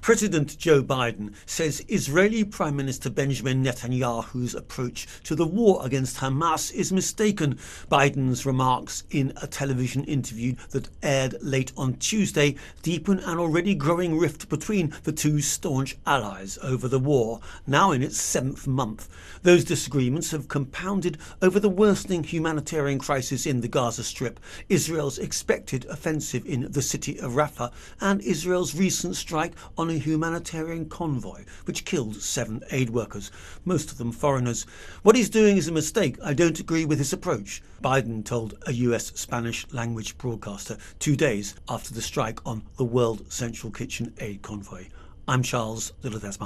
President Joe Biden says Israeli Prime Minister Benjamin Netanyahu's approach to the war against Hamas is mistaken. Biden's remarks in a television interview that aired late on Tuesday deepen an already growing rift between the two staunch allies over the war, now in its 7th month. Those disagreements have compounded over the worsening humanitarian crisis in the Gaza Strip, Israel's expected offensive in the city of Rafah, and Israel's recent strike on a humanitarian convoy which killed 7 aid workers, most of them foreigners. What he's doing is a mistake. I don't agree with his approach, Biden told a US Spanish language broadcaster 2 days after the strike on the World Central Kitchen aid convoy. I'm Charles Little Desmond.